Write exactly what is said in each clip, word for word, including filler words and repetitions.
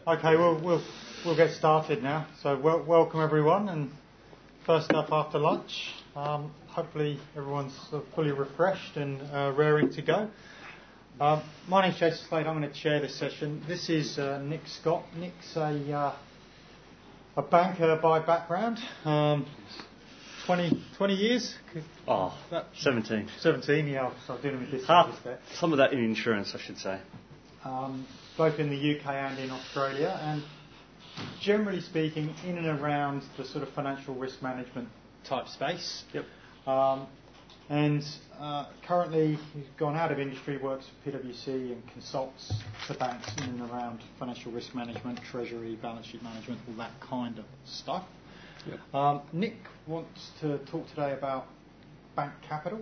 Okay, we'll, we'll, we'll get started now. So wel- welcome everyone, and first up after lunch. Um, hopefully everyone's sort of fully refreshed and uh, raring to go. Um, my name's Jason Slade. I'm going to chair this session. This is uh, Nick Scott. Nick's a, uh, a banker by background. Um, twenty, twenty years? Oh, that, seventeen. seventeen, yeah. So I'm dealing with this. Half, some of that in insurance, I should say. Um, both in the U K and in Australia, and generally speaking, in and around the sort of financial risk management type space. Yep. Um, and uh, currently, he's gone out of industry, works for PwC, and consults for banks in and around financial risk management, treasury, balance sheet management, all that kind of stuff. Yep. Um, Nick wants to talk today about bank capital.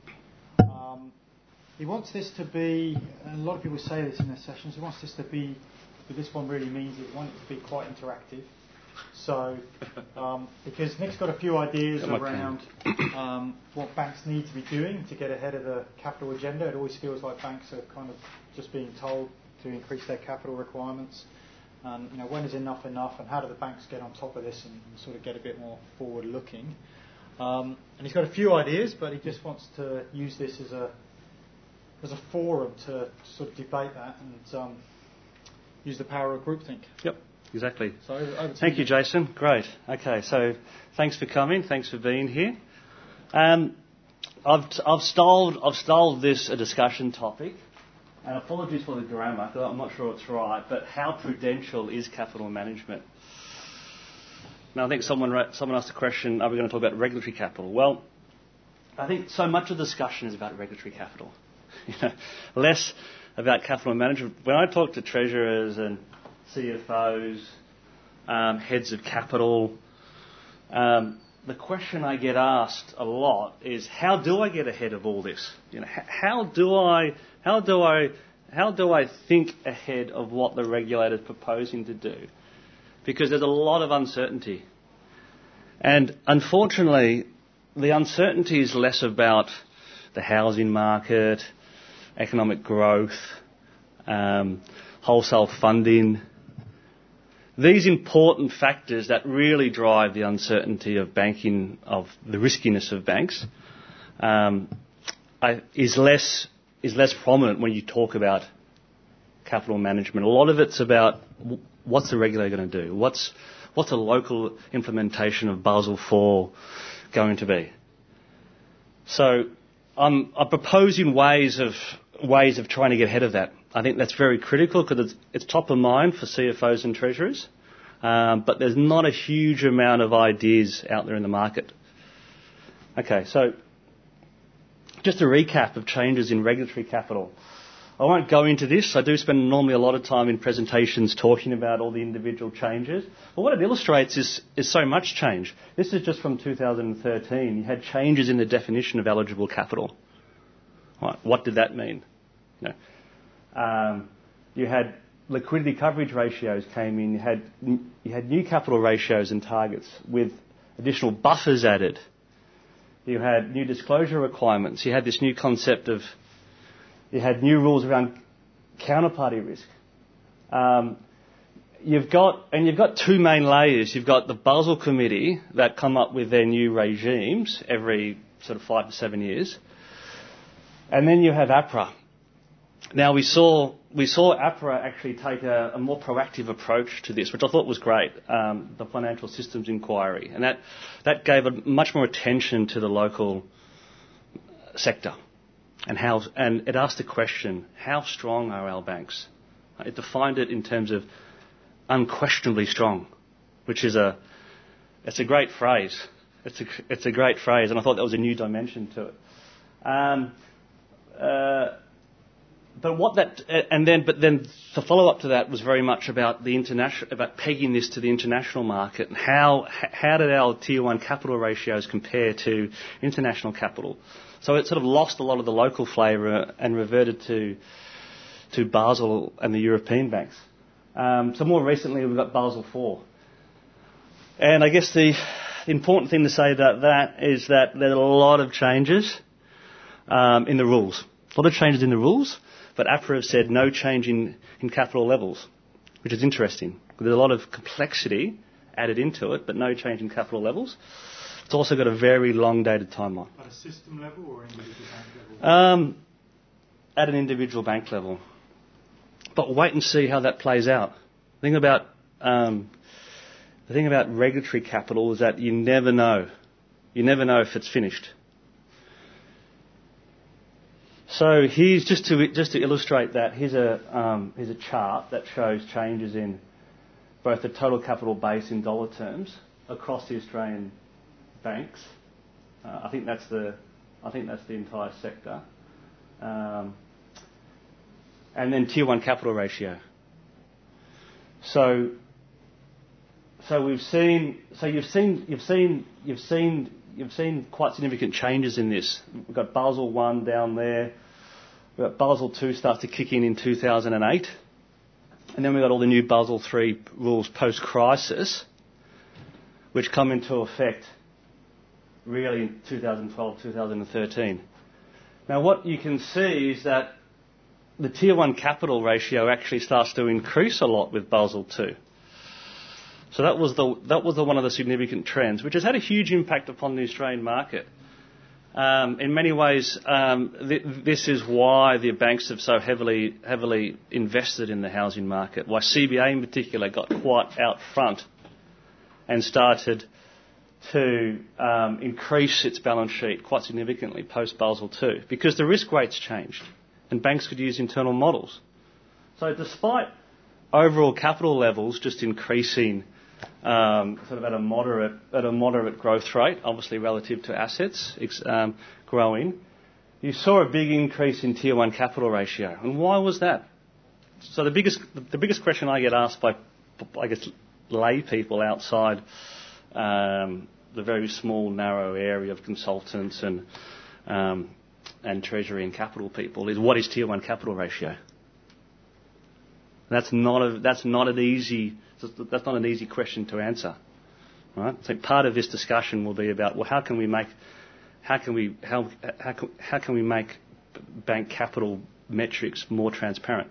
Um, He wants this to be, and a lot of people say this in their sessions, he wants this to be, but this one really means it, want it to be quite interactive. So, um, because Nick's got a few ideas around um, what banks need to be doing to get ahead of the capital agenda. It always feels like banks are kind of just being told to increase their capital requirements. Um, you know, when is enough enough, and how do the banks get on top of this and, and sort of get a bit more forward-looking? Um, and he's got a few ideas, but he just wants to use this as a as a forum to sort of debate that and um, use the power of groupthink. Yep, exactly. So over, over to Thank you, you, Jason. Great. Okay, so thanks for coming. Thanks for being here. Um, I've I've styled I've styled this a discussion topic, and apologies for the grammar because I'm not sure it's right. But how prudential is capital management? Now, I think someone wrote, someone asked a question: are we going to talk about regulatory capital? Well, I think so much of the discussion is about regulatory capital. You know, less about capital management. When I talk to treasurers and C F Os, um, heads of capital, um, the question I get asked a lot is, how do I get ahead of all this? You know, how do I, how do I, how do I think ahead of what the regulator's proposing to do? Because there's a lot of uncertainty, and unfortunately, the uncertainty is less about the housing market, economic growth, um, wholesale funding. These important factors that really drive the uncertainty of banking, of the riskiness of banks, um, I, is less is less prominent when you talk about capital management. A lot of it's about what's the regulator going to do? What's what's a local implementation of Basel four going to be? So I'm, I'm proposing ways of ways of trying to get ahead of that. I think that's very critical because it's, it's top of mind for C F Os and treasurers, um, but there's not a huge amount of ideas out there in the market. Okay, so just a recap of changes in regulatory capital. I won't go into this. I do spend normally a lot of time in presentations talking about all the individual changes. But what it illustrates is, is so much change. This is just from two thousand thirteen. You had changes in the definition of eligible capital. Right, what did that mean? You know, um, you had liquidity coverage ratios came in. You had you had new capital ratios and targets with additional buffers added. You had new disclosure requirements. You had this new concept of You had new rules around counterparty risk. Um, you've got, and you've got two main layers. You've got the Basel Committee that come up with their new regimes every sort of five to seven years, and then you have APRA. Now we saw we saw APRA actually take a, a more proactive approach to this, which I thought was great. Um, the Financial Systems Inquiry, and that that gave a much more attention to the local sector. And how, and it asked the question, how strong are our banks? It defined it in terms of unquestionably strong, which is a, it's a great phrase. It's a, it's a great phrase, and I thought that was a new dimension to it. Um, uh, but what that, and then, but then the follow-up to that was very much about the international, about pegging this to the international market, and how, how did our tier one capital ratios compare to international capital? So it sort of lost a lot of the local flavour and reverted to to Basel and the European banks. Um, so more recently we've got Basel four. And I guess the, the important thing to say about that is that there are a lot of changes um, in the rules. A lot of changes in the rules, but APRA have said no change in, in capital levels. which is interesting. There's a lot of complexity added into it, but no change in capital levels. It's also got a very long-dated timeline. At a system level or individual bank level? Um, at an individual bank level. But wait and see how that plays out. The thing about um, the thing about regulatory capital is that you never know. You never know if it's finished. So here's just to just to illustrate that. Here's a um, here's a chart that shows changes in both the total capital base in dollar terms across the Australian banks. Uh, I think that's the I think that's the entire sector. Um, and then Tier one capital ratio. So so we've seen so you've seen you've seen you've seen you've seen quite significant changes in this. We've got Basel one down there. We've got Basel two starts to kick in in two thousand eight. And then we've got all the new Basel three rules post-crisis, which come into effect really in two thousand twelve, two thousand thirteen. Now what you can see is that the Tier one capital ratio actually starts to increase a lot with Basel two. So that was the that was the, one of the significant trends, which has had a huge impact upon the Australian market. Um, in many ways, um, th- this is why the banks have so heavily heavily invested in the housing market. Why C B A in particular got quite out front and started to um, increase its balance sheet quite significantly post Basel two, because the risk weights changed and banks could use internal models. So despite overall capital levels just increasing um, sort of at a moderate at a moderate growth rate, obviously relative to assets um, growing, you saw a big increase in Tier one capital ratio. And why was that? So the biggest the biggest question I get asked by, I guess, lay people outside um, the very small, narrow area of consultants and um, and treasury and capital people is, what is Tier one capital ratio? That's not a that's not an easy that's not an easy question to answer, right? So part of this discussion will be about, well, how can we make how can we how how can, how can we make bank capital metrics more transparent?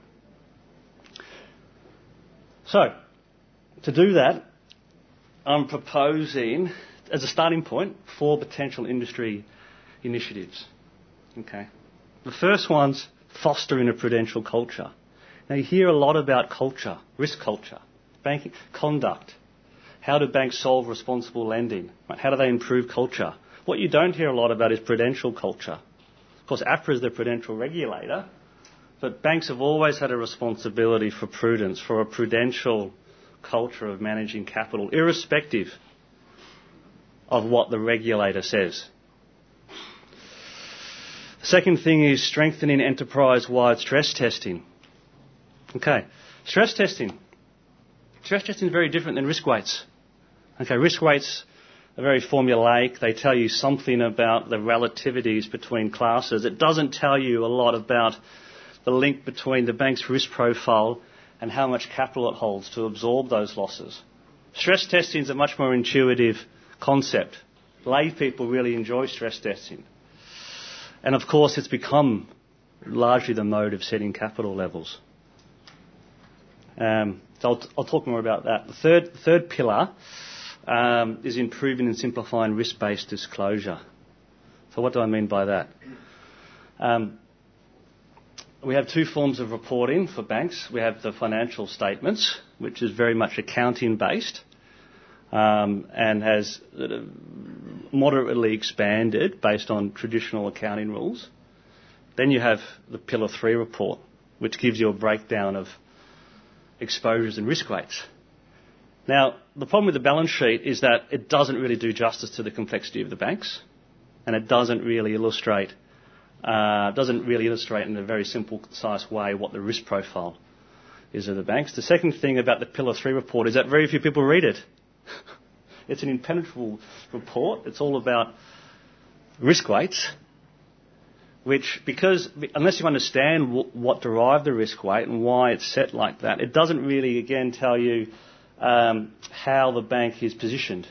So to do that, I'm proposing as a starting point four potential industry initiatives. Okay, the first one's fostering a prudential culture. Now, you hear a lot about culture, risk culture, banking conduct. How do banks solve responsible lending? Right? How do they improve culture? What you don't hear a lot about is prudential culture. Of course, APRA is the prudential regulator, but banks have always had a responsibility for prudence, for a prudential culture of managing capital, irrespective of what the regulator says. The second thing is strengthening enterprise-wide stress testing. Okay, stress testing. Stress testing is very different than risk weights. Okay, risk weights are very formulaic. They tell you something about the relativities between classes. It doesn't tell you a lot about the link between the bank's risk profile and how much capital it holds to absorb those losses. Stress testing is a much more intuitive concept. Lay people really enjoy stress testing. And of course, it's become largely the mode of setting capital levels. Um, so I'll, I'll talk more about that. The third, third pillar um, is improving and simplifying risk-based disclosure. So what do I mean by that? Um, we have two forms of reporting for banks. We have the financial statements, which is very much accounting-based um, and has uh, moderately expanded based on traditional accounting rules. Then you have the Pillar three report, which gives you a breakdown of exposures and risk weights. Now, the problem with the balance sheet is that it doesn't really do justice to the complexity of the banks, and it doesn't really illustrate, uh, doesn't really illustrate in a very simple, concise way what the risk profile is of the banks. The second thing about the Pillar three report is that very few people read it. It's an impenetrable report. It's all about risk weights, which, because unless you understand w- what derived the risk weight and why it's set like that, it doesn't really, again, tell you um, how the bank is positioned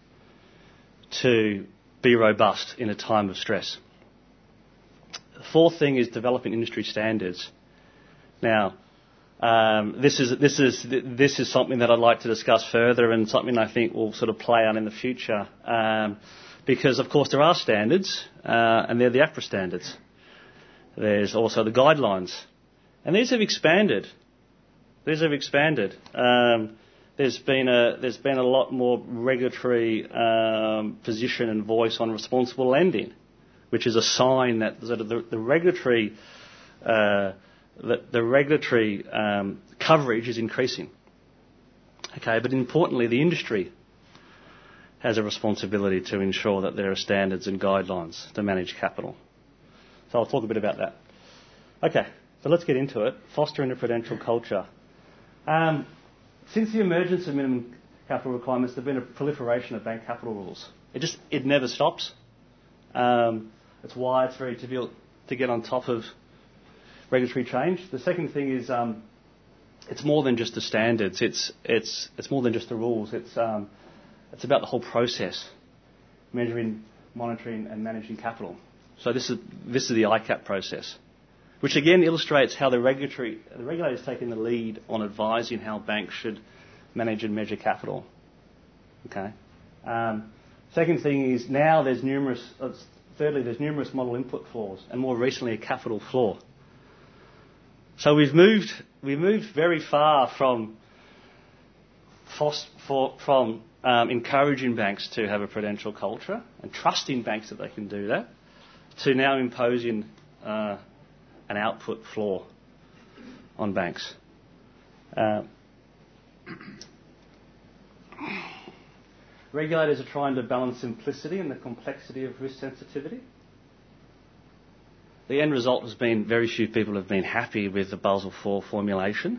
to be robust in a time of stress. The fourth thing is developing industry standards. Now, Um, this is this is this is something that I'd like to discuss further, and something I think will sort of play out in the future. Um, because of course there are standards, uh, and they're the APRA standards. There's also the guidelines, and these have expanded. These have expanded. Um, there's been a there's been a lot more regulatory um, position and voice on responsible lending, which is a sign that sort of the, the regulatory uh, the, the regulatory um, coverage is increasing. Okay, but importantly, the industry has a responsibility to ensure that there are standards and guidelines to manage capital. So I'll talk a bit about that. Okay, so let's get into it. Fostering a prudential culture. Um, since the emergence of minimum capital requirements, there's been a proliferation of bank capital rules. It just it never stops. Um, that's why it's very difficult to get on top of regulatory change. The second thing is um, it's more than just the standards. It's it's it's more than just the rules. It's um, it's about the whole process, measuring, monitoring, and managing capital. So this is this is the I CAP process, which again illustrates how the regulatory the regulator is taking the lead on advising how banks should manage and measure capital. Okay. Um, second thing is now there's numerous. Uh, thirdly, there's numerous model input floors, and more recently a capital floor. So we've moved we moved very far from fost, for, from um, encouraging banks to have a prudential culture and trusting banks that they can do that, to now imposing uh, an output floor on banks. Uh, regulators are trying to balance simplicity and the complexity of risk sensitivity. The end result has been very few people have been happy with the Basel four formulation.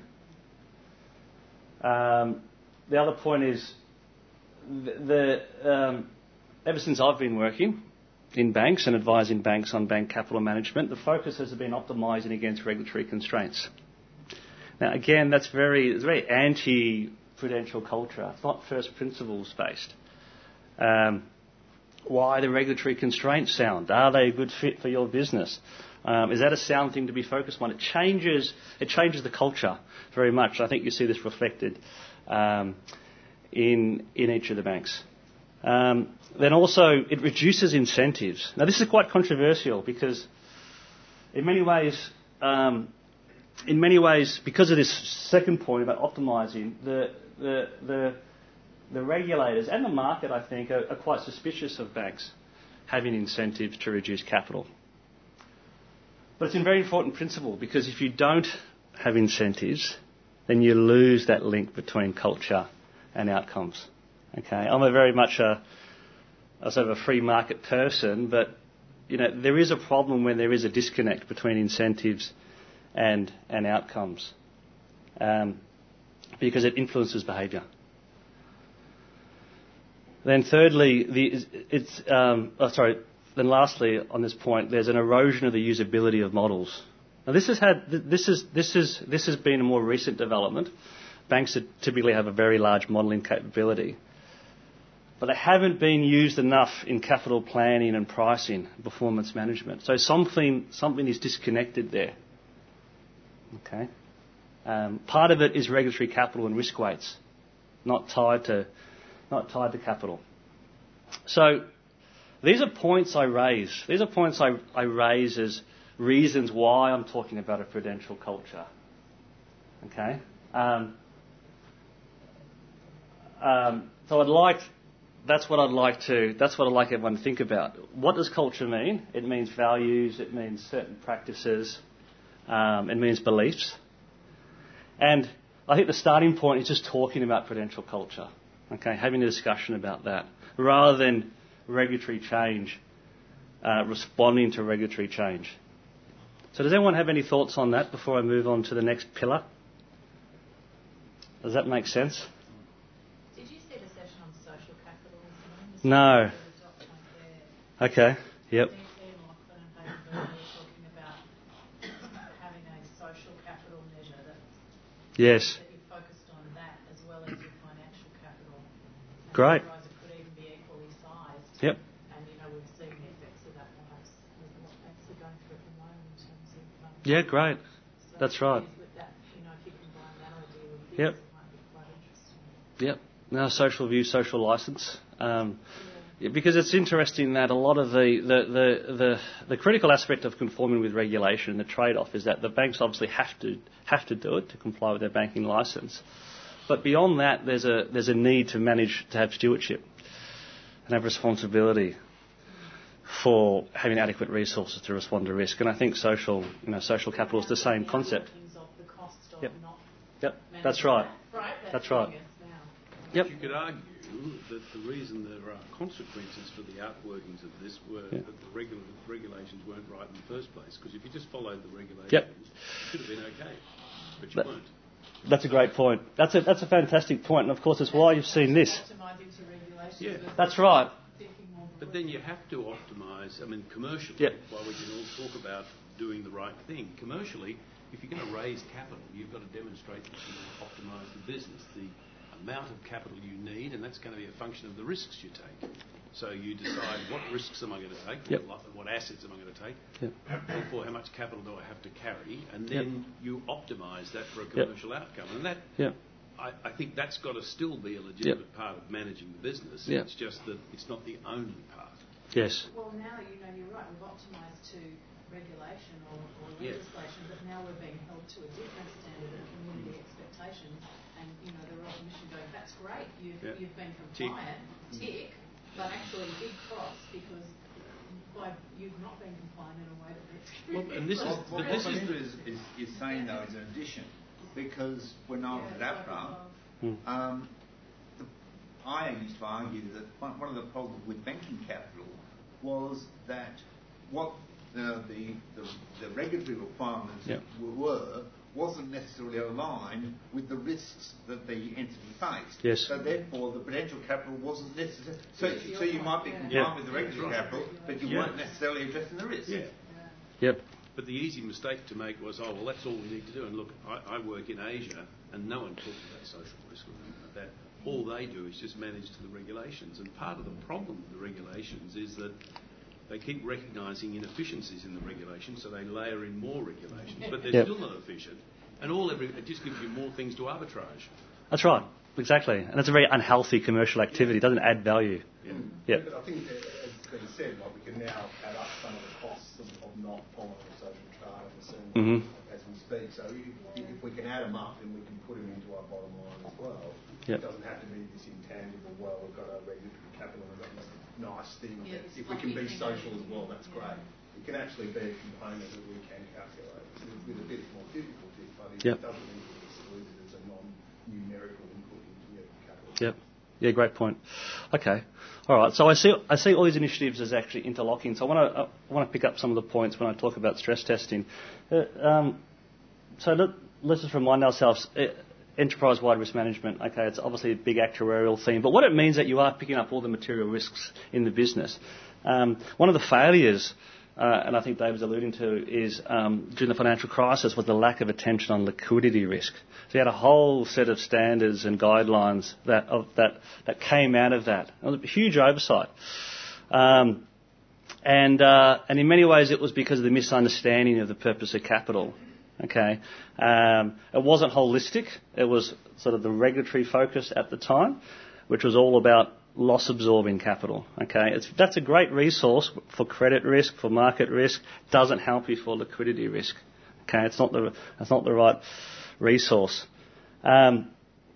Um, the other point is the, the um, ever since I've been working in banks and advising banks on bank capital management, the focus has been optimising against regulatory constraints. Now, again, that's very it's very anti-prudential culture. It's not first principles based. Um, why the regulatory constraints sound? Are they a good fit for your business? Um, is that a sound thing to be focused on? It changes. It changes the culture very much. I think you see this reflected um, in in each of the banks. Um, then also it reduces incentives. Now this is quite controversial because in many ways, um, in many ways, because of this second point about optimising, the the the the regulators and the market, I think, are, are quite suspicious of banks having incentives to reduce capital. But it's a very important principle because if you don't have incentives, then you lose that link between culture and outcomes. Okay, I'm a very much a, a sort of a free market person, but you know there is a problem when there is a disconnect between incentives and and outcomes, um, because it influences behaviour. Then thirdly, the, it's um, oh, sorry. Then lastly, on this point, there's an erosion of the usability of models. Now this has had this is this is this has been a more recent development. Banks typically have a very large modelling capability, but they haven't been used enough in capital planning and pricing, performance management. So something something is disconnected there. Okay, um, part of it is regulatory capital and risk weights, not tied to not tied to capital. So these are points I raise. These are points I, I raise as reasons why I'm talking about a prudential culture. Okay. Um, um, so I'd like. That's what I'd like to. That's what I'd like everyone to think about. What does culture mean? It means values. It means certain practices. Um, it means beliefs. And I think the starting point is just talking about prudential culture. Okay, having a discussion about that rather than regulatory change, uh, responding to regulatory change. So does anyone have any thoughts on that before I move on to the next pillar? Does that make sense? Did you see the session on social capital this No. morning? Okay, yep. D T and Lachlan and Haydenberg were talking about having a social capital measure that, Yes. that you focused on that as well as your financial capital. And Great. otherwise it could even be equally sized. Yep. And, you know, we've seen the effects of that perhaps with what banks are going through at the moment in terms of... Um, Yeah, great. so That's right. with that, you know, if you combine Yep. might be quite interesting. Yep. Now, social view, social licence. Um, yeah, because it's interesting that a lot of the, the, the, the, the critical aspect of conforming with regulation, the trade-off, is that the banks obviously have to have to do it to comply with their banking licence. But beyond that, there's a there's a need to manage, to have stewardship and have responsibility for having adequate resources to respond to risk. And I think social, you know, social capital is the same concept. Of the cost of Yep. not Yep. That's right. that, right? That's right. hitting us now. Yep. You could argue that the reason there are consequences for the outworkings of this were Yeah. that the regula- regulations weren't right in the first place. Because if you just followed the regulations, Yep. it should have been okay. But you That- weren't. That's a great point. That's a that's a fantastic point, and of course, it's why you've seen this. Optimising to regulations. Yeah. versus That's right. thinking more But then you have to optimise, I mean, commercially, Yep. while we can all talk about doing the right thing, commercially, if you're going to raise capital, you've got to demonstrate that you optimise the business, the amount of capital you need, and that's going to be a function of the risks you take. So you decide what risks am I going to take, Yep. what, what assets am I going to take, Yep. therefore how much capital do I have to carry, and then you optimise that for a Yep. commercial outcome. And that, Yep. I, I think that's got to still be a legitimate part of managing the business. Yep. It's just that it's not the only part. Yes. Well, now, you know, you're right, we've optimised to regulation or, or Yeah. legislation, but now we're being held to a different standard of community expectations, and, you know, the Royal Commission going, that's great, you've, Yeah. you've been Tick. compliant, tick, but actually big cross, because by you've not been compliant in a way that meets Well, community and this is- What, but what this is Belinda the- is, is, is saying though is an addition, because when I was Yeah, at it's like APRA, Mm. um, the, I used to argue that one, one of the problems with banking capital was that what the, the, the, the regulatory requirements Yep. were wasn't necessarily aligned with the risks that the entity faced. Yes. So therefore, the potential capital wasn't necessary. So, Yeah, so you might be yeah. compliant Yep. with the regulatory Yeah. capital, but you Yeah. weren't necessarily addressing the risk. Yeah. Yep. But the easy mistake to make was, oh, well, that's all we need to do. And look, I, I work in Asia, and no one talks about social risk or anything like that. All they do is just manage to the regulations. And part of the problem with the regulations is that they keep recognising inefficiencies in the regulations, so they layer in more regulations, but they're Yep. still not efficient. And all every, it just gives you more things to arbitrage. That's right. Exactly. And it's a very unhealthy commercial activity. It doesn't add value. Yeah. Yep. But I think, uh, as has been said, like we can now add up some of the costs of, of not following the social charters and Mhm. as we speak. So if, if we can add them up, then we can put them into our bottom line as well. Yep. It doesn't have to be this intangible, well, we've got our regulatory capital and we've got this nice thing. Yeah, that this if we can be fluffy thing social that as well, you- that's yeah. great. It can actually be a component that we can calculate with, with a bit more difficulty, but it Yep. doesn't need to be excluded as a non-numerical input into your capital. Yep. Yeah, great point. Okay. All right. So I see I see all these initiatives as actually interlocking. So I want to I want to pick up some of the points when I talk about stress testing. Uh, um, so let, let's just remind ourselves. Uh, enterprise-wide risk management, okay, it's obviously a big actuarial theme, but what it means is that you are picking up all the material risks in the business. Um, one of the failures, uh, and I think David's alluding to, is um, during the financial crisis was the lack of attention on liquidity risk. So you had a whole set of standards and guidelines that of, that, that came out of that. It was a huge oversight. Um, and, uh, and in many ways it was because of the misunderstanding of the purpose of capital. Okay, um, it wasn't holistic. It was sort of the regulatory focus at the time, which was all about loss absorbing capital. Okay, it's, that's a great resource for credit risk, for market risk. Doesn't help you for liquidity risk. Okay, it's not the it's not the right resource. Um,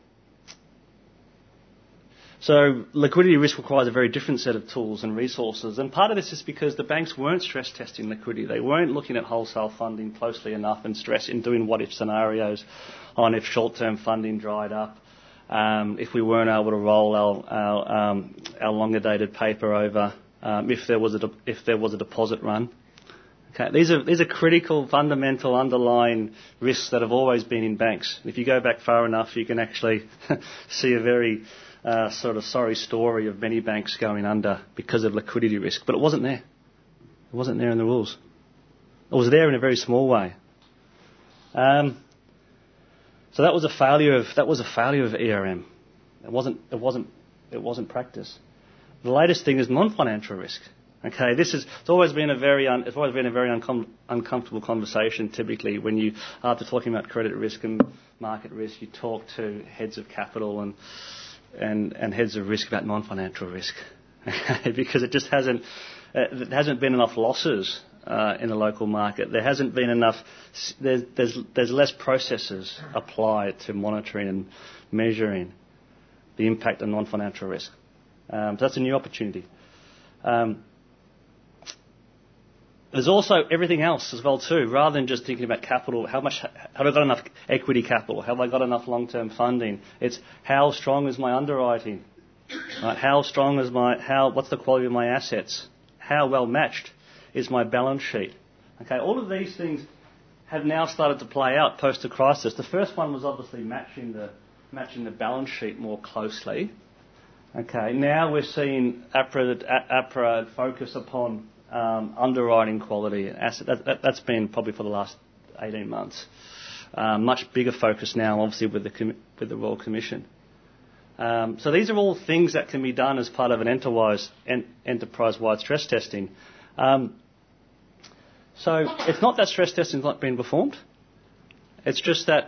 So liquidity risk requires a very different set of tools and resources, and part of this is because the banks weren't stress testing liquidity. They weren't looking at wholesale funding closely enough and stress in doing what-if scenarios on if short-term funding dried up, um, if we weren't able to roll our our, um, our longer-dated paper over, um, if there was a de- if there was a deposit run. Okay, these are these are critical, fundamental, underlying risks that have always been in banks. If you go back far enough, you can actually see a very Uh, sort of sorry story of many banks going under because of liquidity risk, but it wasn't there. It wasn't there in the rules. It was there in a very small way. Um, so that was a failure of that was a failure of E R M. It wasn't. It wasn't. It wasn't practice. The latest thing is non-financial risk. Okay, this is it's always been a very un, it's always been a very uncom- uncomfortable conversation. Typically, when you after talking about credit risk and market risk, you talk to heads of capital and and, and heads of risk about non-financial risk, okay? Because it just hasn't uh, there hasn't been enough losses uh, in the local market. There hasn't been enough. There's there's there's less processes applied to monitoring and measuring the impact of non-financial risk. Um, so that's a new opportunity. Um, There's also everything else as well too. Rather than just thinking about capital, how much have I got enough equity capital? Have I got enough long-term funding? It's how strong is my underwriting? Right? How strong is my how? What's the quality of my assets? How well matched is my balance sheet? Okay, all of these things have now started to play out post the crisis. The first one was obviously matching the matching the balance sheet more closely. Okay, now we're seeing APRA APRA focus upon Um, underwriting quality and asset. That, that, that's been probably for the last eighteen months. Um, much bigger focus now, obviously, with the com- with the Royal Commission. Um, so these are all things that can be done as part of an enterprise en- enterprise-wide stress testing. Um, so it's not that stress testing is not being performed. It's just that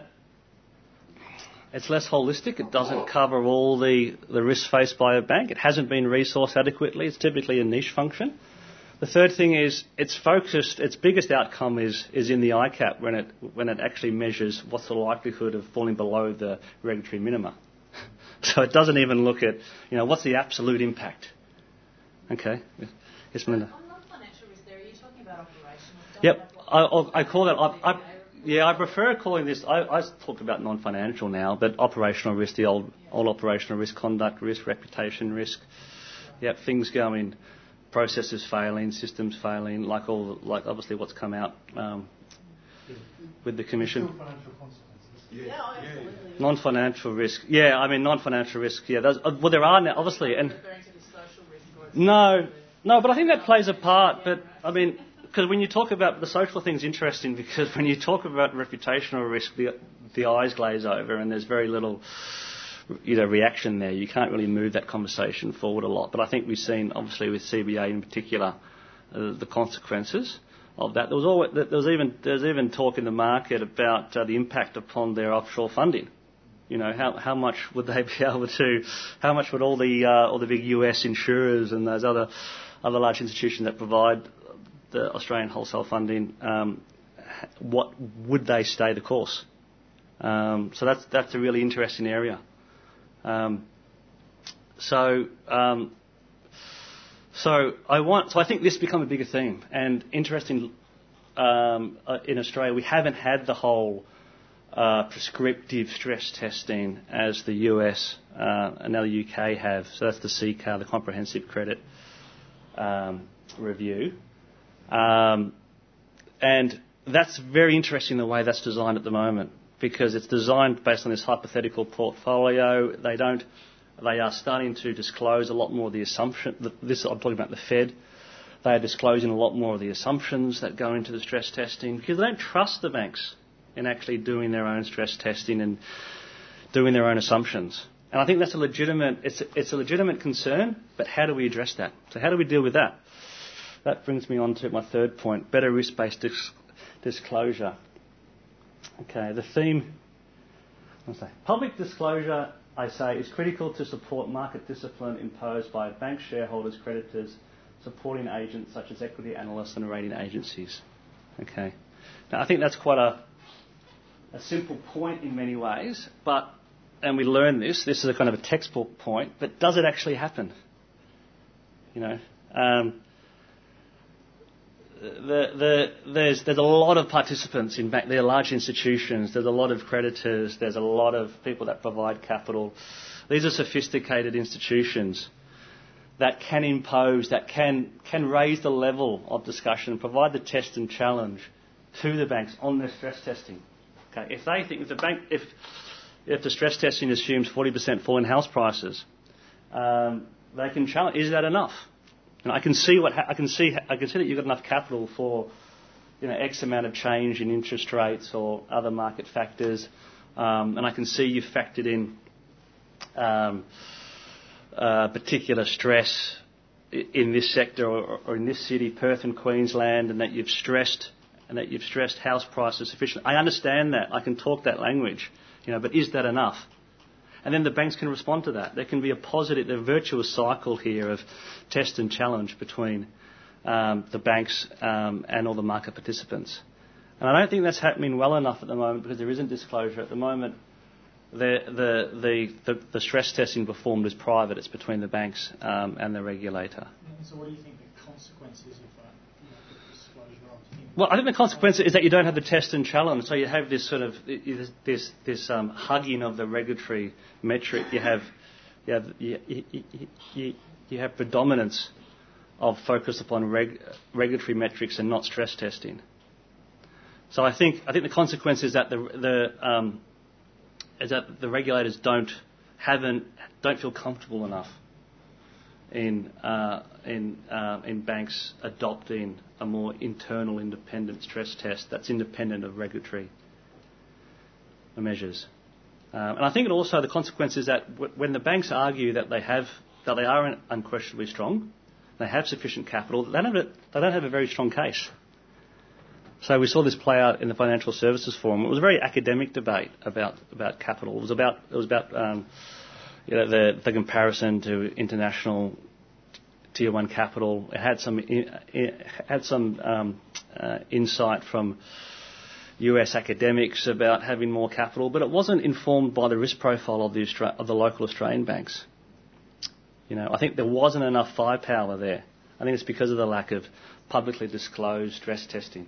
it's less holistic. It doesn't cover all the, the risks faced by a bank. It hasn't been resourced adequately. It's typically a niche function. The third thing is it's focused, its biggest outcome is, is in the I CAP when it when it actually measures what's the likelihood of falling below the regulatory minima. So it doesn't even look at, you know, what's the absolute impact. Okay. Yes, Melinda. On non-financial risk there, are you talking about operational stuff? Yep. Like I, I call that, I, I, yeah, I prefer calling this, I, I talk about non-financial now, but operational risk, the old, yeah. old operational risk, conduct risk, reputation risk. Yep, things going, processes failing, systems failing, like all, like obviously what's come out um, with the Commission. Still financial consequences. Yeah, yeah, absolutely. Non-financial risk. Yeah, I mean non-financial risk. Yeah, those, uh, well there are now, obviously, and Referring to the social risk or it's no, no, but I think that plays a part. But I mean, because when you talk about the social thing's interesting because when you talk about reputational risk, the the eyes glaze over and there's very little, you know, reaction there. You can't really move that conversation forward a lot. But I think we've seen, obviously, with C B A in particular, uh, the consequences of that. There was always, there was even there was even talk in the market about uh, the impact upon their offshore funding. You know, how how much would they be able to? How much would all the uh, all the big U S insurers and those other other large institutions that provide the Australian wholesale funding, um, what would they stay the course? Um, so that's that's a really interesting area. Um, so, um, so I want. So I think this has become a bigger theme, and interesting. Um, uh, in Australia, we haven't had the whole uh, prescriptive stress testing as the U S uh, and now the U K have. So that's the C C A R, the Comprehensive Credit um, Review, um, and that's very interesting the way that's designed at the moment. Because it's designed based on this hypothetical portfolio. They don't, they are starting to disclose a lot more of the assumption. This I'm talking about the Fed. They are disclosing a lot more of the assumptions that go into the stress testing because they don't trust the banks in actually doing their own stress testing and doing their own assumptions. And I think that's a legitimate, it's a, it's a legitimate concern. But how do we address that? So how do we deal with that? That brings me on to my third point: better risk-based dis- disclosure. Okay, the theme, I'll say, public disclosure, I say, is critical to support market discipline imposed by bank shareholders, creditors, supporting agents such as equity analysts and rating agencies. Okay, now I think that's quite a, a simple point in many ways, but, and we learn this, this is a kind of a textbook point, but does it actually happen? You know, um, The, the, there's, there's a lot of participants in bank. There are large institutions. There's a lot of creditors. There's a lot of people that provide capital. These are sophisticated institutions that can impose, that can can raise the level of discussion, provide the test and challenge to the banks on their stress testing. Okay, if they think if the bank if if the stress testing assumes forty percent fall in house prices, um, they can challenge. Is that enough? And I can see what ha- I can see. I can see that you've got enough capital for, you know, X amount of change in interest rates or other market factors, um, and I can see you've factored in um, uh, particular stress in this sector or, or in this city, Perth and Queensland, and that you've stressed and that you've stressed house prices sufficiently. I understand that. I can talk that language, you know, but is that enough? And then the banks can respond to that. There can be a positive, a virtuous cycle here of test and challenge between um, the banks um, and all the market participants. And I don't think that's happening well enough at the moment because there isn't disclosure. At the moment, the the the, the, the stress testing performed is private. It's between the banks um, and the regulator. So what do you think the consequences of that, you know, the disclosure are? Do you think Well, I think the consequence is that you don't have the test and challenge. So you have this sort of this this um, hugging of the regulatory metric. You have you have you, you, you, you have predominance of focus upon reg, regulatory metrics and not stress testing. So I think I think the consequence is that the the um, is that the regulators don't haven't don't feel comfortable enough in uh, in uh, in banks adopting a more internal, independent stress test that's independent of regulatory measures. Um, and I think it also the consequence is that w- when the banks argue that they have that they are unquestionably strong, they have sufficient capital, they don't have a, they don't have a very strong case. So we saw this play out in the Financial Services Forum. It was a very academic debate about, about capital. It was about it was about um, you know, the, the comparison to international tier one capital. It had some it had some um, uh, insight from U S academics about having more capital, but it wasn't informed by the risk profile of the Austra- of the local Australian banks. You know, I think there wasn't enough firepower there. I think it's because of the lack of publicly disclosed stress testing.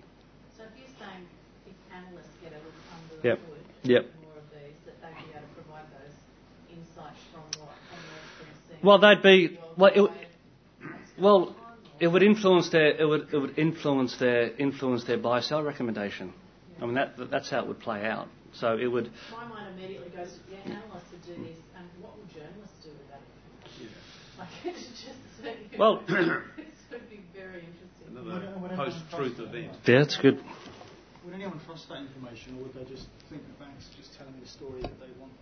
Yep. Yep. More of these, that they'd be able to provide those insights from what from Well, they'd be well. It, well, it would influence their it would it would influence their influence their buy sell recommendation. I mean that that's how it would play out. So it would. My mind immediately goes, yeah, analysts would do this, and what would journalists do with that information? Like it's just well, it's going to be very interesting. Another post-truth event. Yeah, that's good. Would anyone trust that information, or would they just think the bank's just telling the story that they want?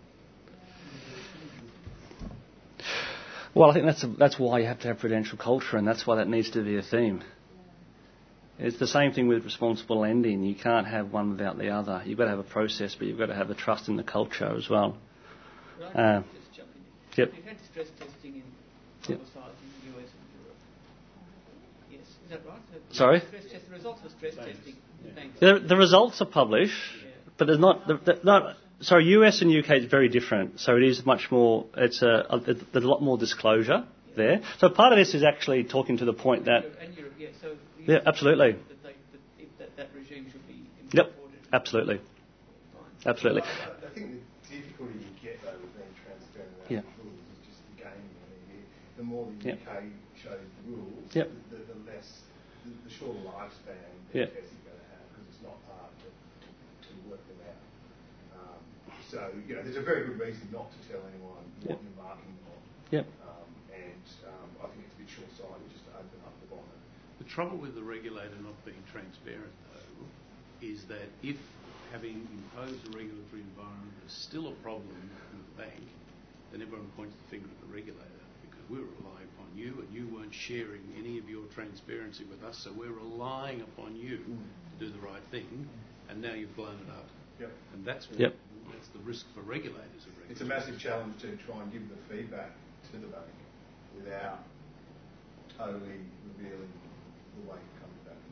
Well, I think that's a, that's why you have to have prudential culture, and that's why that needs to be a theme. It's the same thing with responsible lending. You can't have one without the other. You've got to have a process, but you've got to have the trust in the culture as well. Right, Uh, just jump in. Yep. We've had stress testing in Yep. other sides in the U S and Europe. Yes, is that right? So Sorry? Stress test, the results of stress testing. Thanks. The, the results are published, but there's not. The, the, not sorry, U S and U K is very different. So it is much more. It's a, a there's a lot more disclosure there. So part of this is actually talking to the point that. And Europe, yeah. So Yeah, absolutely. That, they, that, if that, that regime should be Yep, imported. absolutely, absolutely. I, I think the difficulty you get though with being transparent about Yeah. the rules is just the game. I mean, the more the Yep. U K shows the rules, Yep. the, the less, the, the shorter lifespan Yep. the test is going to have because it's not hard to, to work them out. Um, so, you know, there's a very good reason not to tell anyone what Yep. you're marking on. Yep. Um, and um, I think it's a bit short-sighted just to open up the bonnet. The trouble with the regulator not being transparent, though, is that if having imposed a regulatory environment is still a problem with the bank, then everyone points the finger at the regulator because we're relying upon you and you weren't sharing any of your transparency with us, so we're relying upon you mm. to do the right thing, and now you've blown it up. Yep. And that's what, Yep. that's the risk for regulators. Of regulators. It's a massive challenge to try and give the feedback to the bank without totally revealing the way it comes back.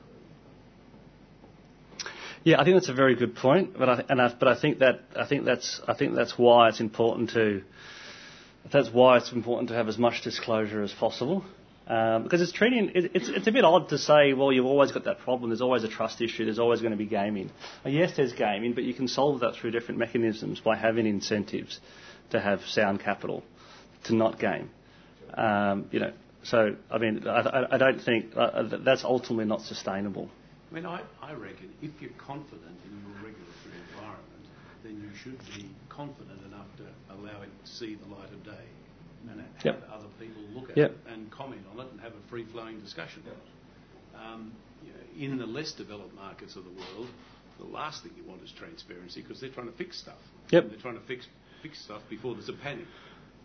Yeah, I think that's a very good point, but I, and I, but I think that I think that's I think that's why it's important to that's why it's important to have as much disclosure as possible, um, because it's treating it, it's it's a bit odd to say, well, you've always got that problem. There's always a trust issue. There's always going to be gaming. Well, yes, there's gaming, but you can solve that through different mechanisms by having incentives to have sound capital, to not game. Um, you know, so I mean, I, I, I don't think uh, that's ultimately not sustainable. I mean, I, I reckon if you're confident in your regulatory environment, then you should be confident enough to allow it to see the light of day and have yep. other people look at yep. it and comment on it and have a free-flowing discussion on it. Um, you know, in the less developed markets of the world, the last thing you want is transparency because they're trying to fix stuff. Yep. They're trying to fix fix stuff before there's a panic.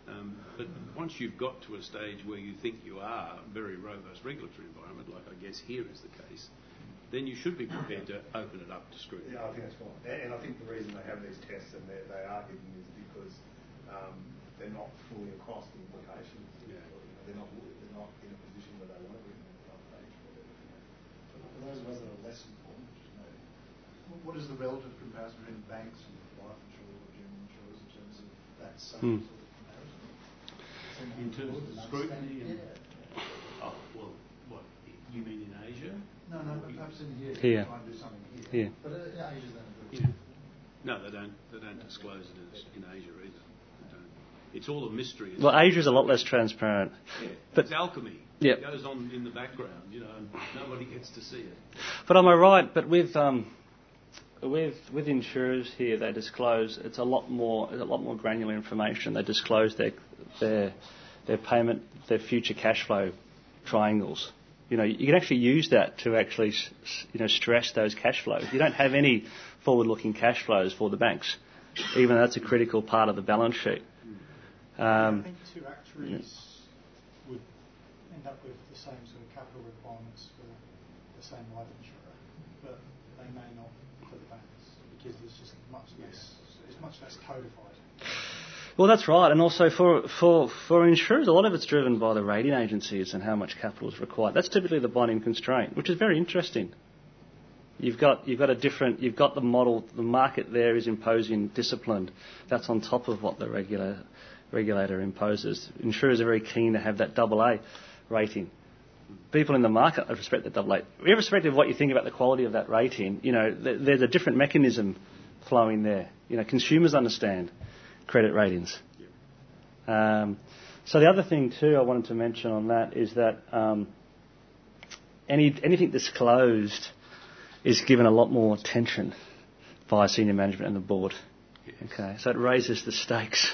Um, but once you've got to a stage where you think you are a very robust regulatory environment, like I guess here is the case, then you should be prepared to open it up to scrutiny. Yeah, I think that's fine. And I think the reason they have these tests and they are hidden is because um, they're not fully across the implications. Yeah. They're not they're not in a position where they want to be in the front page. For those of us that are less informed, you know, what is the relative comparison between banks and life insurers or general insurers in terms of that same Hmm. sort of comparison? In terms of the scrutiny and... Oh, well, what, you mean in Asia? No, no, but perhaps in here, Here. try and do something here. Here. But uh, yeah, Asia's done a good Yeah. No, they don't. They don't disclose it as in Asia either. They don't. It's all a mystery. Well, Asia's a lot less transparent. Yeah. But- It's alchemy. Yep. It goes on in the background, you know, and nobody gets to see it. But am I right? But with um, with with insurers here, they disclose it's a lot more it's a lot more granular information. They disclose their their their payment, their future cash flow triangles. You know, you can actually use that to actually you know stress those cash flows. You don't have any forward-looking cash flows for the banks, even though that's a critical part of the balance sheet. Um, I think two actuaries would end up with the same sort of capital requirements for the same life insurer, but they may not for the banks because there's just much less. It's much less codified. Well, that's right, and also for, for, for insurers, a lot of it's driven by the rating agencies and how much capital is required. That's typically the binding constraint, which is very interesting. You've got you've got a different you've got the model. The market there is imposing discipline. That's on top of what the regulator regulator imposes. Insurers are very keen to have that double A rating. People in the market respect the double A. Irrespective of what you think about the quality of that rating, you know, th- there's a different mechanism flowing there. You know, consumers understand credit ratings. Um, so the other thing too I wanted to mention on that is that um, any anything disclosed is given a lot more attention by senior management and the board. Okay, so it raises the stakes,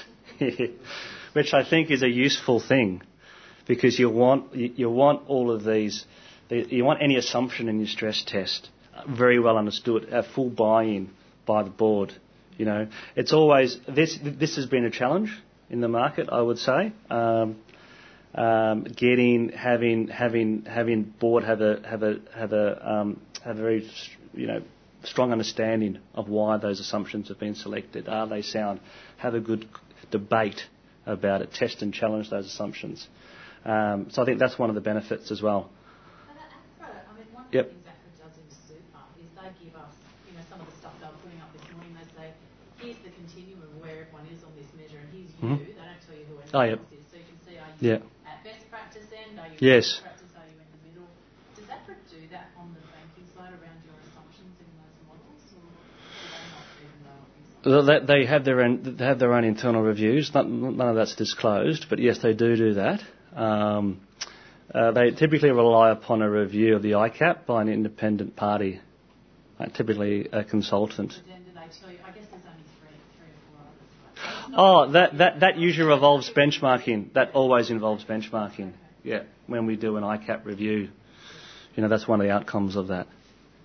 which I think is a useful thing, because you want you, you want all of these, you want any assumption in your stress test very well understood, a full buy-in by the board. You know, it's always this. This has been a challenge in the market, I would say. Um, um, getting having having having board have a have a have a um, have a very you know strong understanding of why those assumptions have been selected. Are they sound? Have a good debate about it. Test and challenge those assumptions. Um, so I think that's one of the benefits as well. And APRA, I mean, one of Yep. the things APRA does in super is they give us, you know, some of the stuff they were putting up this morning. They say, here's the continuum of where everyone is on this measure, and here's you. Mm-hmm. They don't tell you who anyone Oh, yep. else is. So you can see, are you Yep. at best practice end? Are you Yes. at best practice? Are you in the middle? Does APRA do that on the banking side around your assumptions in those models, or do they not even know what these are? Well, They they have their own they have their own internal reviews. None, none of that's disclosed, but yes, they do do that. Um, uh, they typically rely upon a review of the I C A P by an independent party, uh, typically a consultant. But then do they tell you? I guess there's only three, three or four others. But it's not- Oh, that, that, that usually revolves benchmarking. That always involves benchmarking. Yeah, when we do an I C A P review, you know, that's one of the outcomes of that.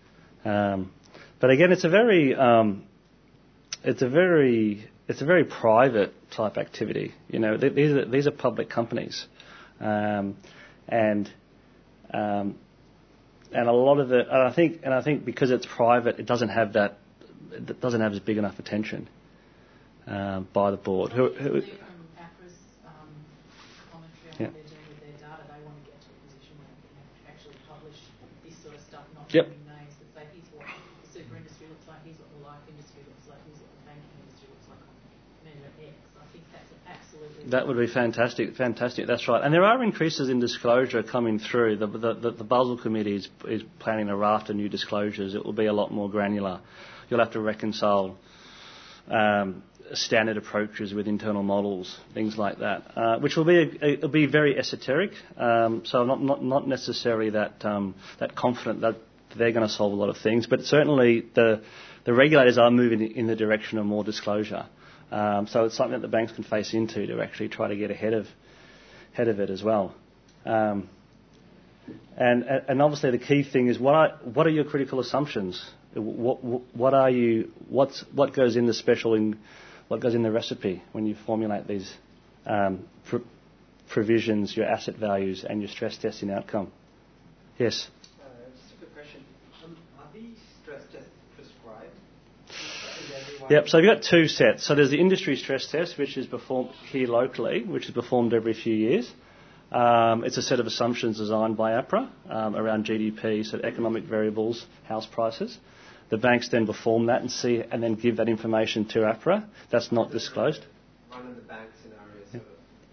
Um, but again, it's a very, um, it's a very, it's a very private type activity. You know, th- these are these are public companies, um, and um, and a lot of the, and I think, and I think because it's private, it doesn't have that, it doesn't have as big enough attention um, by the board. Who, who, From APRA's um, commentary on Yeah. what they're doing with their data, they want to get to a position where they can actually publish this sort of stuff, not Yep. naming names, but say here's what the super industry looks like, here's what the life industry looks like, here's what the banking industry looks like on measure X. I think that's absolutely... That would be fantastic, fantastic. That's right. And there are increases in disclosure coming through. The, the, the, the Basel Committee is, is planning a raft of new disclosures. It will be a lot more granular. You'll have to reconcile um, standard approaches with internal models, things like that, uh, which will be a, a, it'll be very esoteric. Um, so not not not necessarily that um, that confident that they're going to solve a lot of things, but certainly the the regulators are moving in the direction of more disclosure. Um, so it's something that the banks can face into to actually try to get ahead of ahead of it as well. Um, and and obviously the key thing is what are what are your critical assumptions? What what are you what's what goes in the special in what goes in the recipe when you formulate these um, pr- provisions, your asset values, and your stress testing outcome. Yes? Uh, just a quick question. Um, are these stress tests prescribed? Is everyone... Yep, so you've got two sets. So there's the industry stress test, which is performed here locally, which is performed every few years. Um, it's a set of assumptions designed by APRA um, around G D P, so economic variables, house prices. The banks then perform that and see, and then give that information to APRA. That's not disclosed. One of the bank scenarios Yep.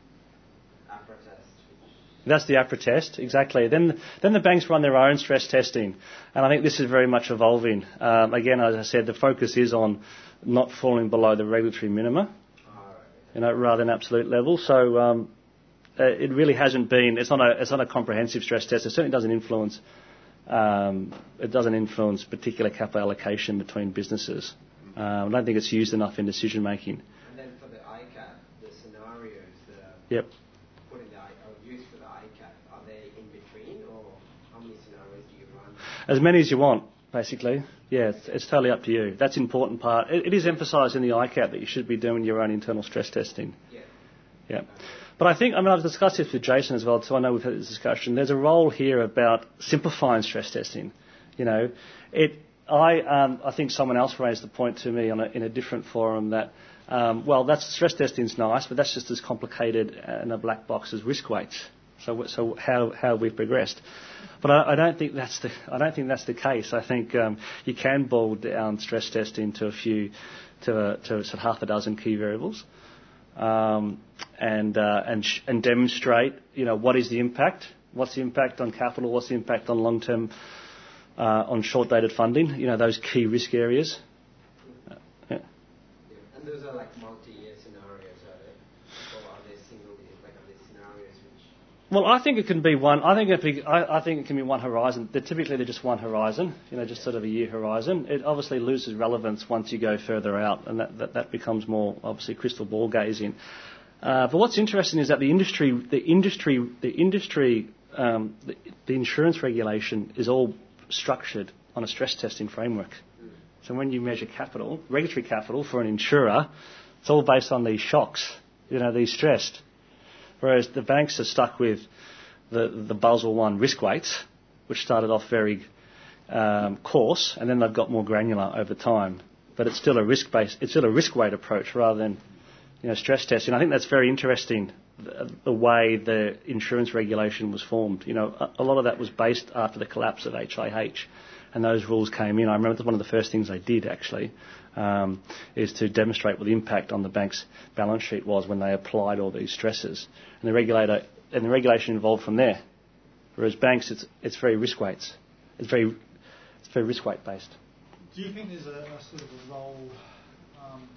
of APRA test. That's the APRA test, exactly. Then, then the banks run their own stress testing, and I think this is very much evolving. Um, again, as I said, the focus is on not falling below the regulatory minima, you know, rather than absolute level. So um, uh, it really hasn't been. It's not a. It's not a comprehensive stress test. It certainly doesn't influence. Um, it doesn't influence particular capital allocation between businesses. Um, I don't think it's used enough in decision making. And then for the I C A P, the scenarios that are Yep. put in the I- or used for the I C A P, are they in between, or how many scenarios do you run? As many as you want, basically. Yeah, it's, it's totally up to you. That's the important part. It, it is emphasised in the I C A P that you should be doing your own internal stress testing. Yeah. Yeah. But I think, I mean, I've discussed this with Jason as well, so I know we've had this discussion. There's a role here about simplifying stress testing. You know, it. I um, I think someone else raised the point to me on a, in a different forum that, um, well, that's stress testing's nice, but that's just as complicated in a black box as risk weights. So, so how how we've progressed. But I, I don't think that's the I don't think that's the case. I think um, you can boil down stress testing to a few, to a, to sort of half a dozen key variables. Um, and uh, and sh- and demonstrate, you know, what is the impact? What's the impact on capital? What's the impact on long-term, uh, on short-dated funding? You know, those key risk areas. Uh, yeah. Yeah. And those are like multi-year scenarios, are they? Or are they single year? Like are they scenarios which... Well, I think it can be one. I think it be, I, I think it can be one horizon. They're typically they're just one horizon. You know, just sort of a year horizon. It obviously loses relevance once you go further out, and that that, that becomes more obviously crystal ball gazing. Uh, but what's interesting is that the industry, the industry, the industry, um, the, the insurance regulation is all structured on a stress testing framework. So when you measure capital, regulatory capital for an insurer, it's all based on these shocks. You know, these stressed. Whereas the banks are stuck with the, the Basel one risk weights, which started off very um, coarse, and then they've got more granular over time. But it's still a risk based, it's still a risk weight approach rather than, you know, stress testing. I think that's very interesting, the, the way the insurance regulation was formed. You know, a, a lot of that was based after the collapse of H I H, and those rules came in. I remember one of the first things they did actually. Um, is to demonstrate what the impact on the bank's balance sheet was when they applied all these stresses, and the regulator and the regulation evolved from there. Whereas banks, it's it's very risk weights, it's very it's very risk weight based. Do you think there's a, a sort of a role um,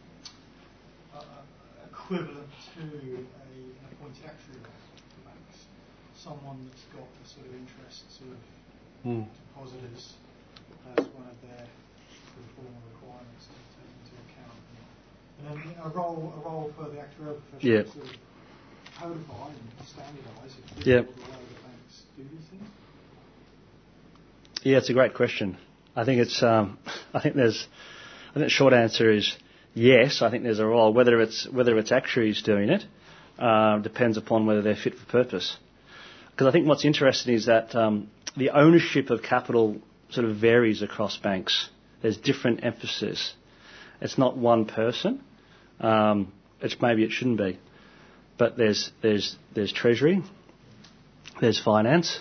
uh, equivalent to a, an appointed actuary for banks, someone that's got the sort of interests of Mm. depositors as one of their sort of formal requirements to take into account, and then you know, a role a role for the actuarial profession Yeah. to sort of codify and standardise if Yeah. the way the banks do these things? Yeah, it's a great question. I think it's um, I think there's I think the short answer is yes. I think there's a role. Whether it's whether it's actuaries doing it uh, depends upon whether they're fit for purpose. Because I think what's interesting is that um, the ownership of capital sort of varies across banks. There's different emphasis. It's not one person. Um, it's maybe it shouldn't be, but there's there's there's treasury, there's finance,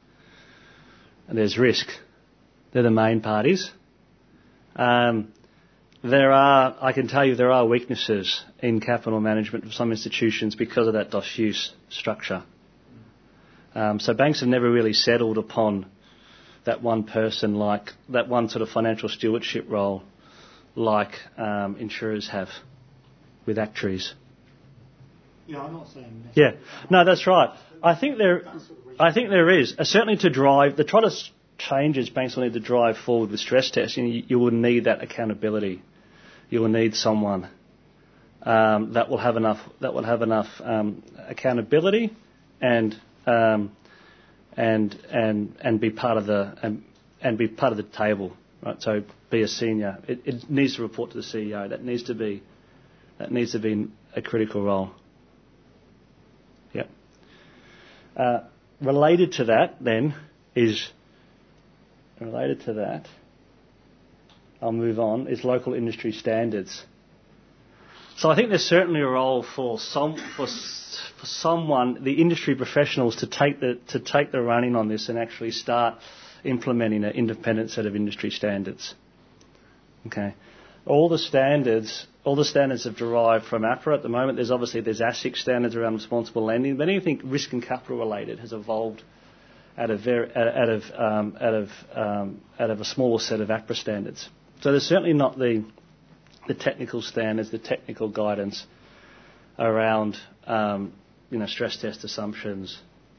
and there's risk. They're the main parties. Um, there are, I can tell you, there are weaknesses in capital management of some institutions because of that diffuse structure. Um, so banks have never really settled upon that one person, like that one sort of financial stewardship role, like um, insurers have with actuaries. Yeah, I'm not saying. Yeah, no, that's right. I think there, I think there is uh, certainly to drive the try to changes banks will need to drive forward with stress testing. You, you will need that accountability. You will need someone um, that will have enough that will have enough um, accountability and. Um, and and and be part of the and, and be part of the table, right? So be a senior. It, it needs to report to the C E O. That needs to be that needs to be a critical role. Yep. Uh, related to that, then, is related to that. I'll move on. Is local industry standards. So I think there's certainly a role for some for, for someone, the industry professionals, to take the to take the running on this and actually start implementing an independent set of industry standards. Okay, all the standards, all the standards have derived from APRA at the moment. There's obviously there's ASIC standards around responsible lending, but anything risk and capital related has evolved out of very, out of um, out of um, out of a smaller set of APRA standards. So there's certainly not the the technical standards, the technical guidance around um, you know stress test assumptions,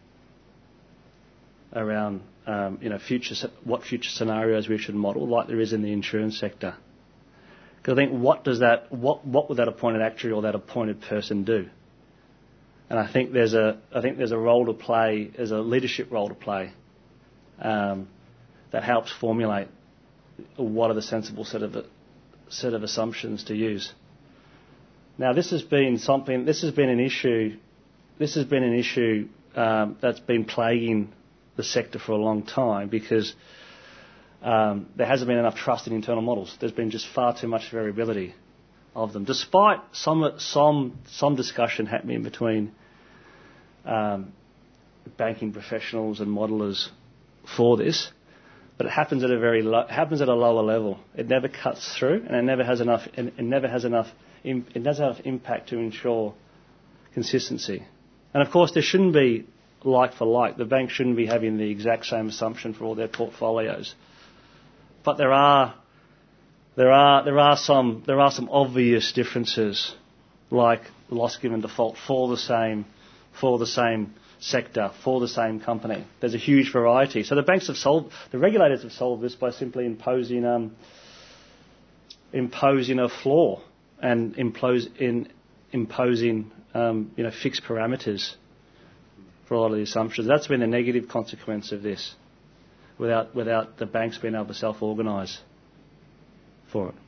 around um, you know future what future scenarios we should model, like there is in the insurance sector. Because I think what does that what what would that appointed actuary or that appointed person do? And I think there's a I think there's a role to play, there's a leadership role to play um, that helps formulate what are the sensible set of set of assumptions to use. Now, this has been something. This has been an issue. This has been an issue um, that's been plaguing the sector for a long time because um, there hasn't been enough trust in internal models. There's been just far too much variability of them, despite some some some discussion happening between um, banking professionals and modelers for this. But it happens at a very lo- happens at a lower level. It never cuts through, and it never has enough. It, it never has enough. Im- it doesn't have enough impact to ensure consistency. And of course, there shouldn't be like for like. The bank shouldn't be having the exact same assumption for all their portfolios. But there are there are there are some there are some obvious differences, like loss given default for the same for the same. sector for the same company. There's a huge variety. So the banks have solved, the regulators have solved this by simply imposing um, imposing a floor and impose, in, imposing um, you know fixed parameters for a lot of the assumptions. That's been a negative consequence of this, without without the banks being able to self-organise for it.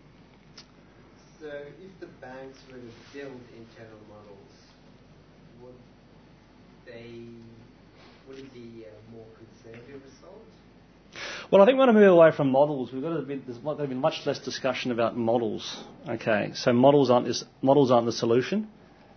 So if the banks were to build internal models, would they, would it be a more conservative result? Well, I think we want to move away from models. We've got to be, there's got to be much less discussion about models. Okay, so models aren't this, models aren't the solution.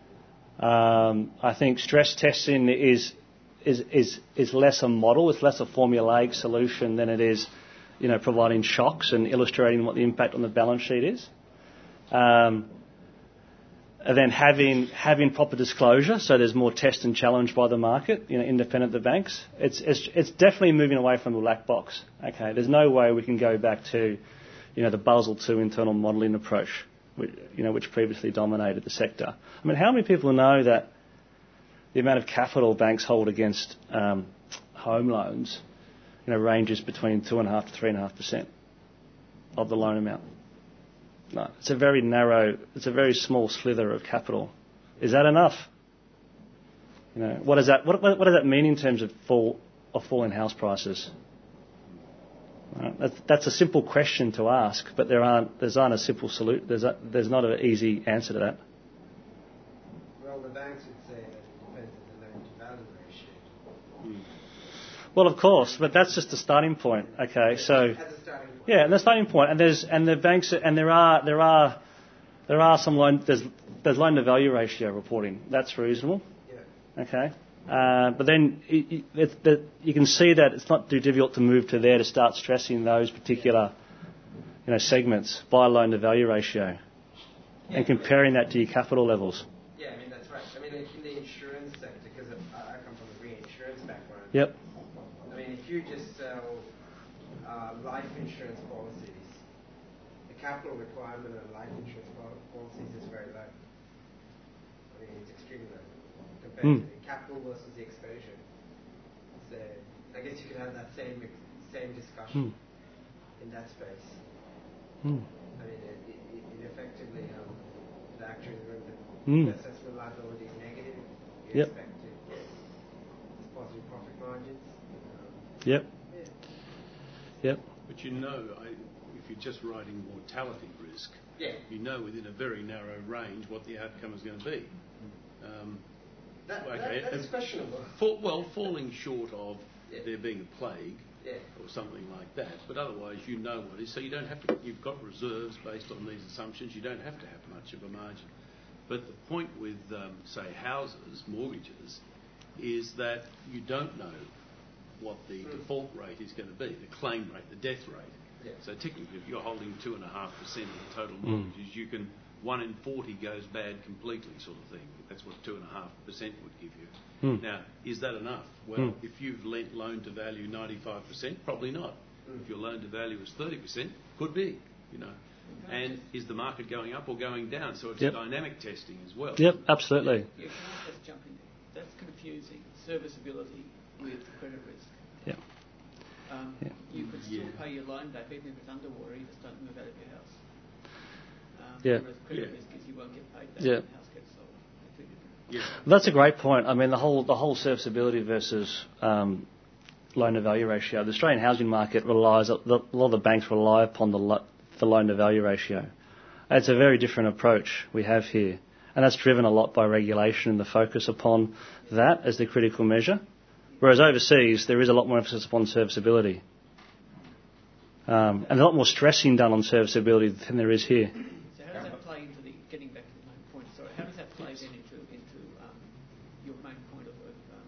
Um, I think stress testing is is is is less a model. It's less a formulaic solution than it is, you know, providing shocks and illustrating what the impact on the balance sheet is. Um, And then having having proper disclosure, so there's more test and challenge by the market, you know, independent of the banks. It's it's it's definitely moving away from the black box. Okay, there's no way we can go back to, you know, the Basel two internal modelling approach, which, you know, which previously dominated the sector. I mean, how many people know that the amount of capital banks hold against um, home loans, you know, ranges between two and a half to three and a half percent of the loan amount? No, it's a very narrow, it's a very small slither of capital. Is that enough? You know, what does that what, what does that mean in terms of fall of fall in house prices? Right, that's, that's a simple question to ask, but there aren't there's aren't a simple solution. There's a, there's not an easy answer to that. Well, the banks would say that it depends on the loan to value ratio. Mm. Well, of course, but that's just a starting point. Okay, so. As a starting point. Yeah, and the starting point, and there's and the banks, and there are there are there are some loan there's there's loan to value ratio reporting. That's reasonable. Yeah. Okay, uh, but then it, it, it, you can see that it's not too difficult to move to there to start stressing those particular, you know, segments by loan to value ratio, yeah, and comparing that to your capital levels. Yeah, I mean that's right. I mean in the insurance sector, because I come from a reinsurance background. Yep. I mean if you just sell Uh, life insurance policies, the capital requirement on life insurance policies is very low. I mean, it's extremely low compared mm. to the capital versus the exposure. So I guess you could have that same same discussion mm. in that space. Mm. I mean, it, it, it effectively, um, the actuary when the mm. assessment liability is negative, you yep. expect to get positive profit margins. Um, yep. Yep. But you know, I, if you're just writing mortality risk, yeah. you know within a very narrow range what the outcome is going to be. Um, that, okay, that, that's questionable. Fall, well, falling short of Yeah. there being a plague Yeah. or something like that, but otherwise you know what it is. So you don't have to. You've got reserves based on these assumptions. You don't have to have much of a margin. But the point with, um, say, houses, mortgages, is that you don't know what the mm. default rate is going to be, the claim rate, the death rate. Yeah. So technically, if you're holding two and a half percent of the total mortgages, mm. you can one in forty goes bad completely, sort of thing. That's what two and a half percent would give you. Mm. Now, is that enough? Well, mm. if you've lent loan to value ninety-five percent, probably not. Mm. If your loan to value is thirty percent, could be. You know. And is the market going up or going down? So it's yep. dynamic testing as well. Yep, absolutely. Yeah, can I just jump in there? That's confusing serviceability with credit risk. Yeah. Um, yeah. You could still yeah. pay your loan back even if it's underwater. You just don't move out of your house. Um, yeah. Whereas credit yeah. risk is you won't get paid back yeah. when the house gets sold. Yeah. That's a great point. I mean, the whole the whole serviceability versus um, loan to value ratio. The Australian housing market relies a lot of the banks rely upon the lo- the loan to value ratio. It's a very different approach we have here, and that's driven a lot by regulation and the focus upon that as the critical measure. Whereas overseas, there is a lot more emphasis upon serviceability, um, and a lot more stressing done on serviceability than there is here. So how does that play into the getting back to the main point? Sorry, how does that play then into into um, your main point of, of um,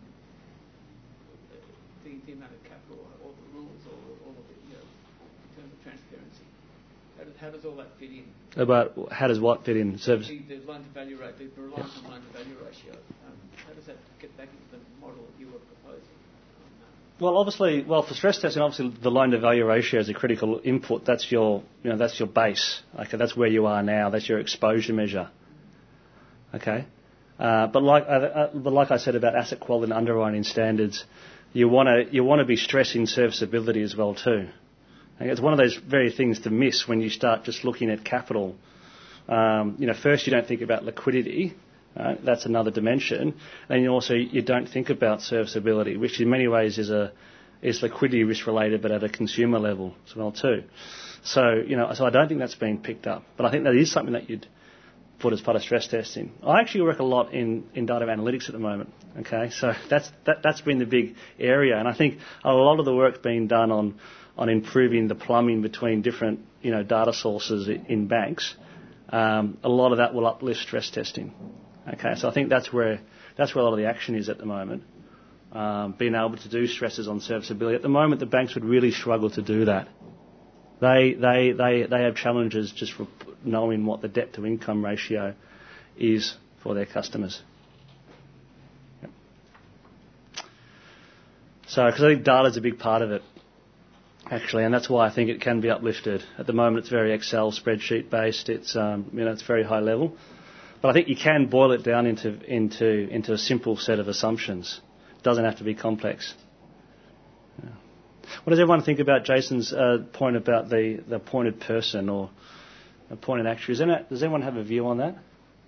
the, the amount of capital or the rules or all of it, you know, in terms of transparency? How does, how does all that fit in? About how does what fit in? Service. The, the loan to value rate, the reliance on loan to value ratio. Um, how does that get back into the model that you were proposing? Well, obviously, well for stress testing, obviously the loan to value ratio is a critical input. That's your, you know, that's your base. Okay, that's where you are now. That's your exposure measure. Okay, uh, but like, uh, uh, but like I said about asset quality and underwriting standards, you want to you want to be stressing serviceability as well too. Okay, it's one of those very things to miss when you start just looking at capital. Um, you know, first you don't think about liquidity. Right? That's another dimension, and you also you don't think about serviceability, which in many ways is a is liquidity risk related, but at a consumer level as well too. So you know, so I don't think that's been picked up, but I think that is something that you'd put as part of stress testing. I actually work a lot in, in data analytics at the moment. Okay, so that's that, that's been the big area, and I think a lot of the work's being done on on improving the plumbing between different you know data sources in banks. Um, a lot of that will uplift stress testing. Okay, so I think that's where that's where a lot of the action is at the moment. Um, being able to do stresses on serviceability. At the moment, the banks would really struggle to do that. They they they they have challenges just for knowing what the debt to income ratio is for their customers. Yep. So, because I think data is a big part of it, actually, and that's why I think it can be uplifted. At the moment, it's very Excel spreadsheet based. It's um, you know it's very high level. But I think you can boil it down into into into a simple set of assumptions. It doesn't have to be complex. Yeah. What does everyone think about Jason's uh, point about the, the appointed person or appointed actuary? That, does anyone have a view on that?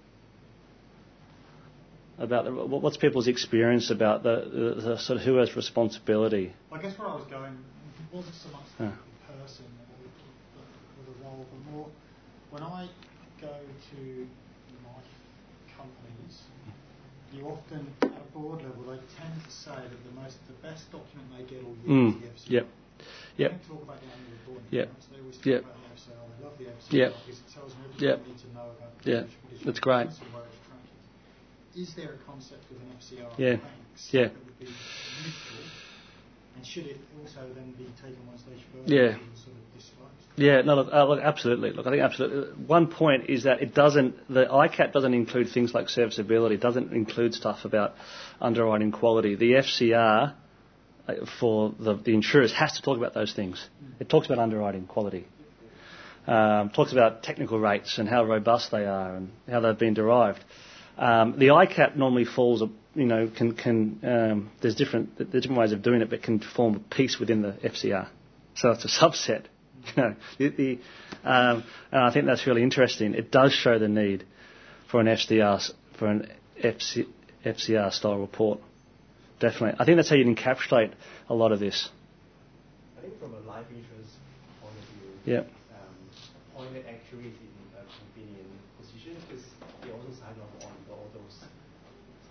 About the, what's people's experience about the, the, the sort of who has responsibility? I guess where I was going wasn't so much the oh. person or the, the role, but more when I go to companies, you often, at a board level, they tend to say that the most, the best document they get all year mm. is the F C R. Yep. They Yep. don't talk about the annual report. Yep. They always talk yep. about the F C R. They love the F C R yep. because it tells them everything yep. they need to know about the yeah. condition. That's great. And where it's tracking. Is there a concept of an F C R yeah. for banks yeah. that would be useful? And should it also then be taken one stage further yeah. and sort of disclosed? Yeah, no, look, uh, look, absolutely. Look, I think absolutely. One point is that it doesn't, the I C A P doesn't include things like serviceability. It doesn't include stuff about underwriting quality. The F C R for the, the insurers has to talk about those things. It talks about underwriting quality. Um, talks about technical rates and how robust they are and how they've been derived. Um, the I C A P normally falls, you know, can, can um, there's different, there's different ways of doing it, but can form a piece within the F C R. So it's a subset. You know, the, the, um, and I think that's really interesting. It does show the need for an F C R for an F C, F C R style report. Definitely, I think that's how you encapsulate a lot of this. I think from a life insurance point of view, yeah. um, appointed actuaries in a convenient position because they also sign off on all those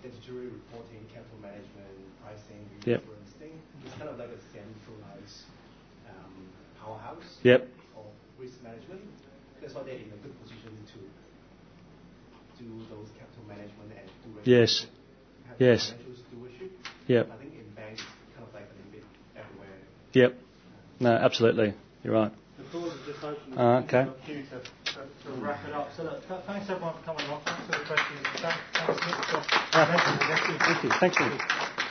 statutory reporting, capital management, pricing, Yep. reinsurance thing. It's kind of like a centralized um, powerhouse Yep. of risk management. That's why they're in a good position to do those capital management and do Yes. have Yes. financial stewardship. Yep. I think in banks, it's kind of like a little bit everywhere. Yep. No, absolutely. You're right. The doors are just open. Uh, okay. Cue to, to, to wrap it up. So look, th- thanks everyone for coming along. Thanks for the questions. Thanks, thanks Nick for presenting the Thank you. Thank you.